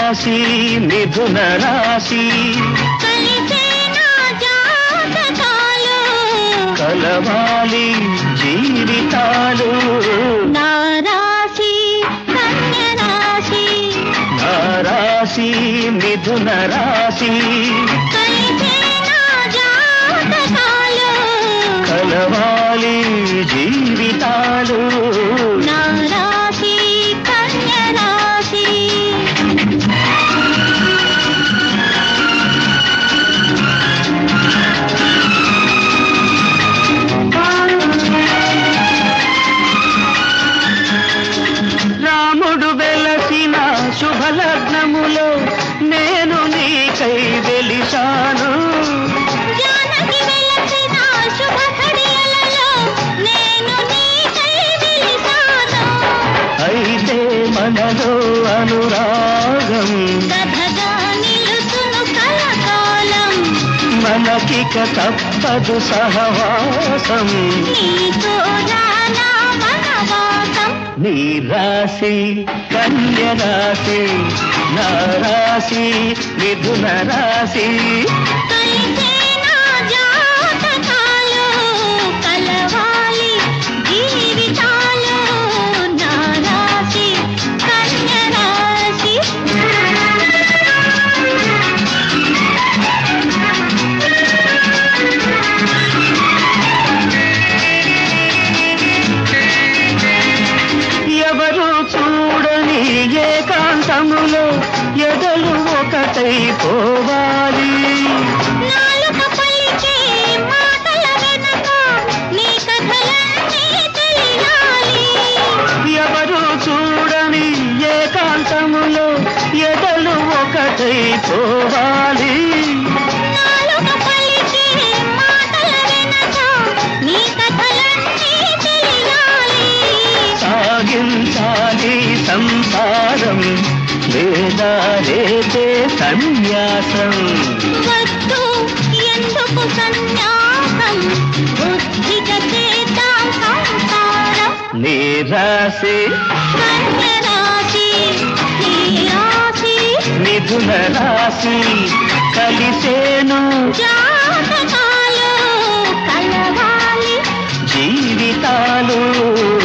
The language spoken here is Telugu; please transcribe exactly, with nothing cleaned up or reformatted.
రాశి మిథున రాశి కలవాలి జీవితాలు నా రాశి కన్య రాశి నా రాశి మిథున రాశి కలవాలి జీవితాలు నా రాశి కన్య రాశి రాముడు వెలసిన శుభలగ్నములో నేను నీకై వెలిశాను జానకి వెలసిన శుభ ఘడియలలో నేను నీకై వెలిసాను అయితే మనలో అనురాగం కథగా నిలుచును కలకాలం మనకిక తప్పదు సహవాసం నీతో రానా వనవాసం నీ రాశి కన్య రాశి నా రాశి మిథున రాశి కలిసే నా జాతకాలు కలవాలి జీవితాలు నా రాశి కన్య రాశి ఎవరు చూడని ఏకాంతములో ఎదలు ఒకటై పోవాలి నాలుక పలికే మాటల వెనుక నీ కథలన్నీ తెలియాలి ఎవరు చూడని ఏకాంతములో ఎదలు ఒకటై పోవాలి నాలుక పలికే మాటల వెనుక నీ కథలన్నీ తెలియాలి సాగించాలి సంసారం లేదా రేపే సన్యాసం వద్దు ఎందుకు సన్యాసం బుద్ధిగా చేద్దాం సంసారం నీ రాశి కన్య రాశి నీ రాశి మిథున రాశి కలిసేను జాతకాలు కలవాలి జీవితాలు